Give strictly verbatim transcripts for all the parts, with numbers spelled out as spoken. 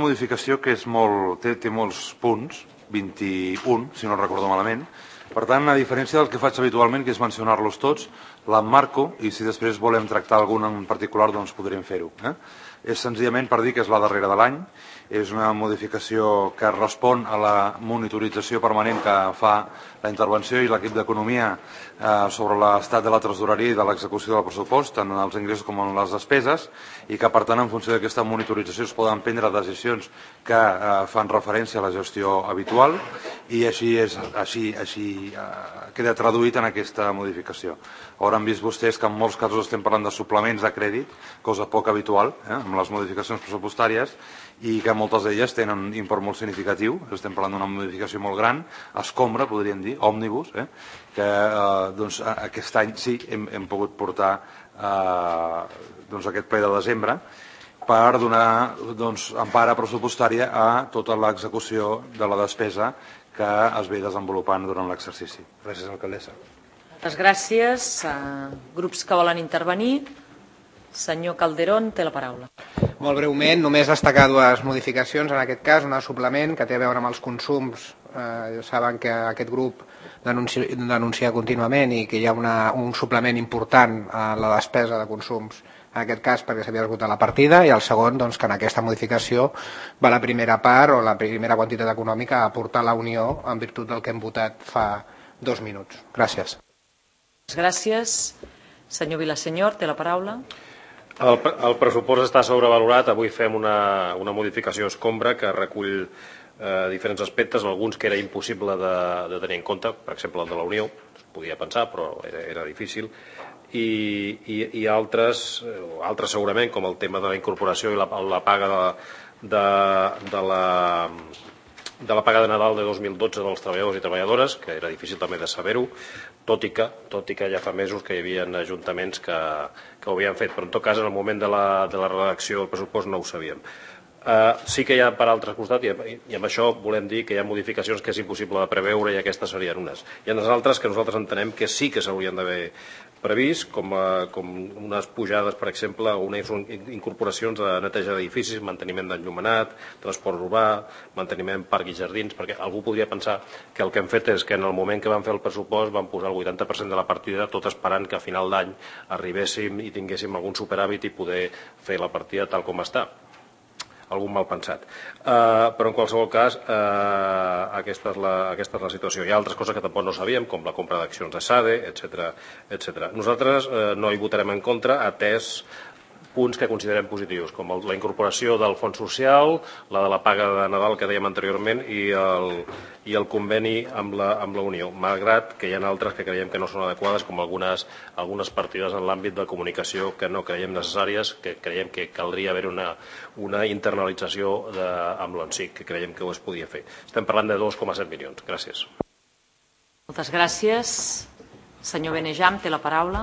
modificació que és molt, té, té molts punts, vint-i-un, si no recordo malament. Per tant, a diferència del que faig habitualment, que és mencionar-los tots, l'emmarco, i si després volem tractar algun en particular, doncs podríem fer-ho. Eh? És senzillament per dir que és la darrera de l'any, és una modificació que respon a la monitorització permanent que fa la intervenció i l'equip d'Economia eh, sobre l'estat de la tresoreria i de l'execució del pressupost, tant en els ingressos com en les despeses, i que, per tant, en funció d'aquesta monitorització es poden prendre decisions que eh, fan referència a la gestió habitual, i així, és, així, així eh, queda traduït en aquesta modificació. Hauran vist vostès que en molts casos estem parlant de suplements de crèdit, cosa poc habitual, eh, amb les modificacions pressupostàries, i que moltes d'elles tenen un import molt significatiu. Estem parlant d'una modificació molt gran, escombra, podríem dir, òmnibus, eh, que eh, doncs, aquest any sí hem, hem pogut portar eh, doncs, aquest ple de desembre per donar doncs, empara pressupostària a tota l'execució de la despesa que es ve desenvolupant durant l'exercici. Gràcies, alcaldessa. Moltes gràcies. Uh, grups que volen intervenir. Senyor Calderón, té la paraula. Molt breument, només destacar dues modificacions, en aquest cas, una suplement que té a veure amb els consums. Eh, saben que aquest grup denuncia, denuncia contínuament i que hi ha una, un suplement important a la despesa de consums, en aquest cas perquè s'havia esgotat la partida, i el segon, doncs, que en aquesta modificació va la primera part o la primera quantitat econòmica a aportar la Unió en virtut del que hem votat fa dos minuts. Gràcies. Gràcies. Senyor Vilasenyor, té la paraula. El, el pressupost està sobrevalorat. Avui fem una, una modificació escombra que recull eh, diferents aspectes, alguns que era impossible de, de tenir en compte, per exemple el de la Unió, es podia pensar però era, era difícil, i, i, i altres, altres segurament, com el tema de la incorporació i la, la paga de, de, de la de la paga de Nadal de dos mil dotze dels treballadors i treballadores, que era difícil també de saber-ho, tot i que, tot i que ja fa mesos que hi havia ajuntaments que, que ho havien fet, però en tot cas en el moment de la, de la redacció del pressupost no ho sabíem. Uh, sí que hi ha per altre costat, i, i amb això volem dir que hi ha modificacions que és impossible de preveure i aquestes serien unes. Hi ha unes altres que nosaltres entenem que sí que s'haurien d'haver previst, com, uh, com unes pujades, per exemple, o unes incorporacions de neteja d'edificis, manteniment d'enllumenat, transport urbà, manteniment parc i jardins, perquè algú podria pensar que el que hem fet és que en el moment que vam fer el pressupost vam posar el vuitanta per cent de la partida, tot esperant que a final d'any arribéssim i tinguéssim algun superàvit i poder fer la partida tal com està. Algun mal pensat. Uh, però en qualsevol cas, uh, aquesta, és la, aquesta és la situació. Hi ha altres coses que tampoc no sabíem, com la compra d'accions de SADE, etcètera, etcètera. Nosaltres uh, no hi votarem en contra, atès punts que considerem positius, com el, la incorporació del fons social, la de la paga de Nadal que dèiem anteriorment i el, i el conveni amb la, amb la Unió, malgrat que hi ha altres que creiem que no són adequades, com algunes, algunes partides en l'àmbit de comunicació que no creiem necessàries, que creiem que caldria haver una, una internalització de, amb l'O N S I C, que creiem que ho es podia fer. Estem parlant de dos coma set milions. Gràcies. Moltes gràcies. Senyor Benejam, té la paraula.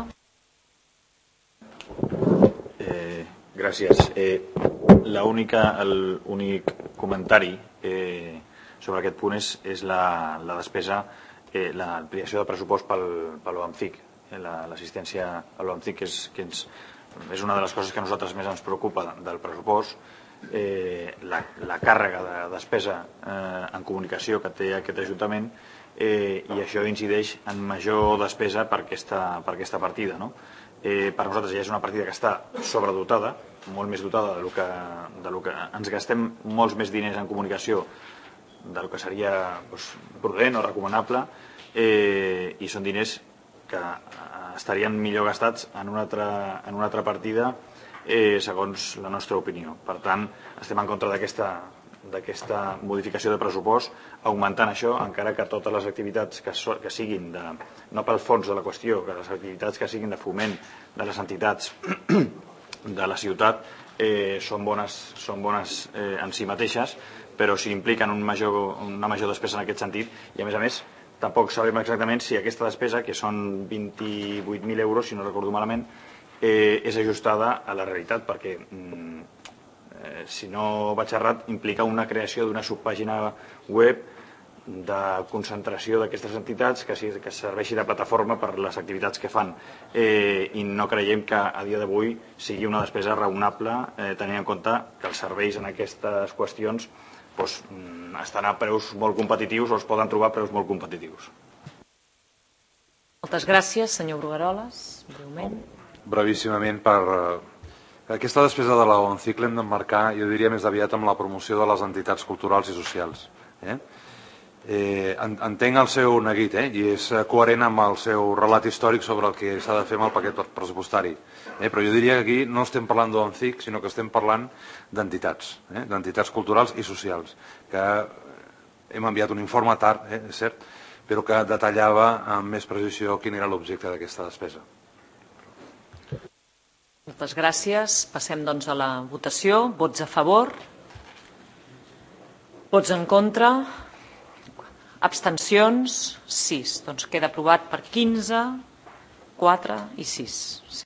Gràcies. Eh, L'únic comentari eh, sobre aquest punt és, és la, la despesa, eh, l'ampliació de pressupost pel, pel O A M C I C. Eh, L'assistència a l'O A M C I C és, que ens, és una de les coses que a nosaltres més ens preocupa del pressupost. Eh, la, la càrrega de despesa eh, en comunicació que té aquest Ajuntament, eh, i això incideix en major despesa per aquesta, per aquesta partida, no? Eh, per nosaltres ja és una partida que està sobredotada, molt més dotada del que, del que ens gastem molts més diners en comunicació del que seria doncs, prudent o recomanable, eh, i són diners que estarien millor gastats en una altra, en una altra partida, eh, segons la nostra opinió. Per tant, estem en contra d'aquesta d'aquesta modificació de pressupost, augmentant això, encara que totes les activitats que, so, que siguin, de, no pel fons de la qüestió, que les activitats que siguin de foment de les entitats de la ciutat eh, són bones, són bones eh, en si mateixes, però si impliquen un major, una major despesa en aquest sentit, i a més a més tampoc sabem exactament si aquesta despesa, que són vint-i-vuit mil euros, si no recordo malament, eh, és ajustada a la realitat, perquè mm, si no vaig errat, implica una creació d'una subpàgina web de concentració d'aquestes entitats que, sí, que serveixi de plataforma per les activitats que fan eh, i no creiem que a dia d'avui sigui una despesa raonable eh, tenint en compte que els serveis en aquestes qüestions doncs, estan a preus molt competitius o es poden trobar a preus molt competitius. Moltes gràcies, senyor Brugueroles. Breument. Brevíssimament, per aquesta despesa de la ONCIC l'hem d'emmarcar, jo diria més aviat amb la promoció de les entitats culturals i socials. Eh? Eh, entenc el seu neguit eh? I és coherent amb el seu relat històric sobre el que s'ha de fer amb el paquet pressupostari, eh? Però jo diria que aquí no estem parlant d'ONCIC, sinó que estem parlant d'entitats, eh? d'entitats culturals i socials, que hem enviat un informe tard, eh? és cert, però que detallava amb més precisió quin era l'objecte d'aquesta despesa. Moltes gràcies. Passem doncs a la votació. Vots a favor? Vots en contra? Abstencions? sis. Doncs queda aprovat per quinze, quatre i sis.